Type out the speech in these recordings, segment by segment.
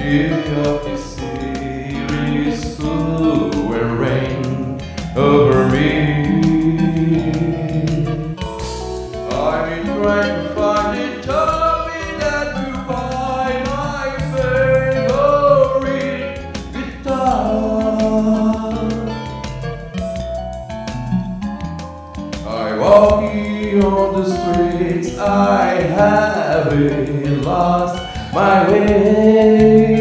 New York City is full and rain over me. I've been trying to find a topic that will buy my favorite guitar. I walk on the streets, I haven't lost my way.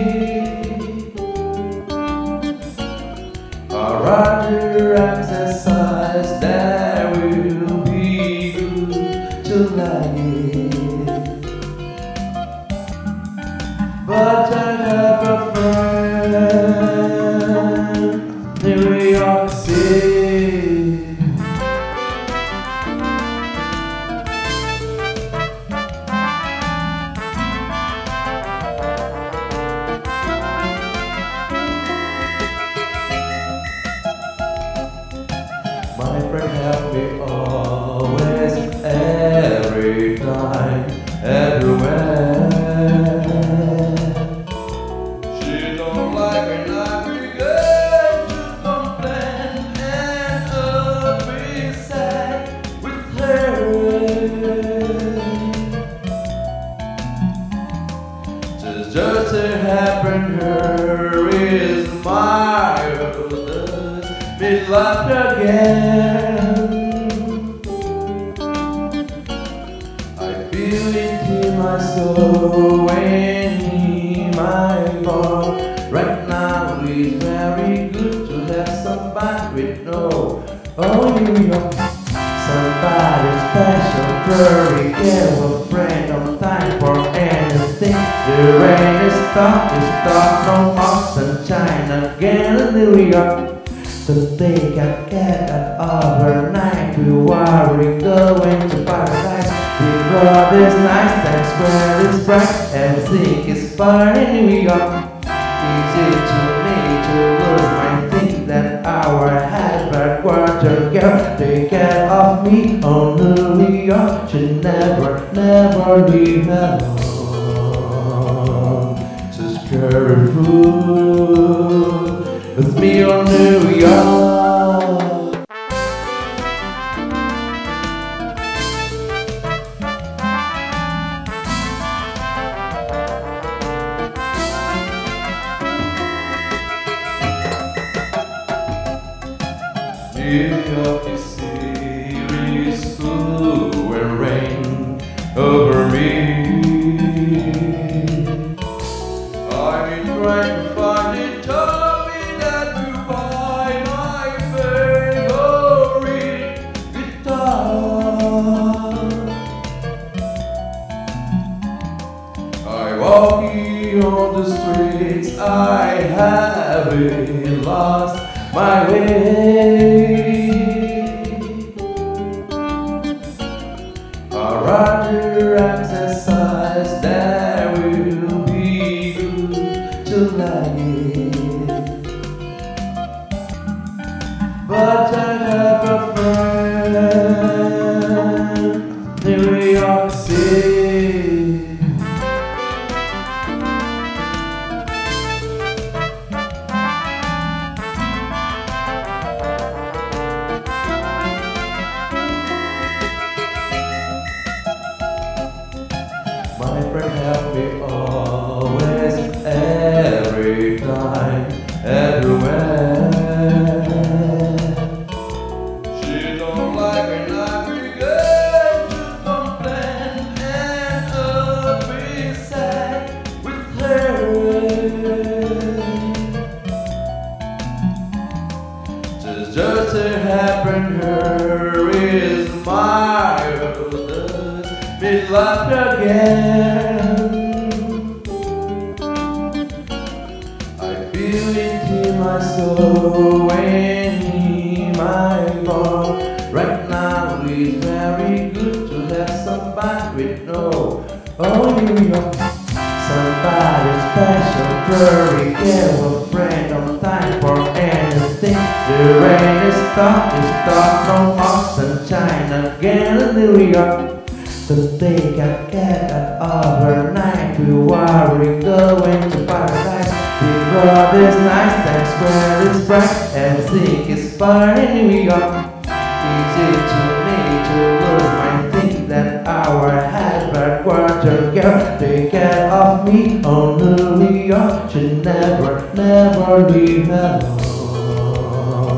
I'd rather exercise that will be good tonight. But I have a friend, New York City. My friend help me always, every time, everywhere. She don't like when I begin to complain, and I'll be sad with her. Just to happen, her is marvelous. Be loved again. I feel it in my soul and in my heart. Right now it's very good to have somebody with no, oh you know, somebody special, very care, a friend, no time for anything. The rain is stopped, no more sunshine again in New York. So they can get up overnight. We worry going to paradise. The road is nice, that's where it's bright. Everything is fine in New York. Easy to me to lose my thing that our headquarter girl take care of me. Oh New York, should never leave alone. Just careful with me on New York. New York City is full and rain over me. I've been trying to find a topic that will buy my favorite guitar. I walk on the streets, I haven't lost my way. I'd rather exercise that will be good tonight. But I have a friend, New York City. My friend help me always, every time, everywhere. She don't like when I begin to complain, and I'll be sad with her. Just to happen, her is marvelous. Be loved again. I feel it in my soul and in my heart. Right now it's very good to have somebody with no, oh New York, somebody special, very care, a friend, no time for anything. The rain is stopped, no more sunshine again in New York. So they got gathered overnight. We worry going to paradise. Because this nice Times Square is bright. Everything is fine in New York. Easy to me to lose my think that our headquarter girl take care of me. Oh, New York should never, never leave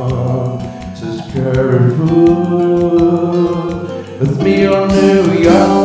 alone. So scary fool with me on New York.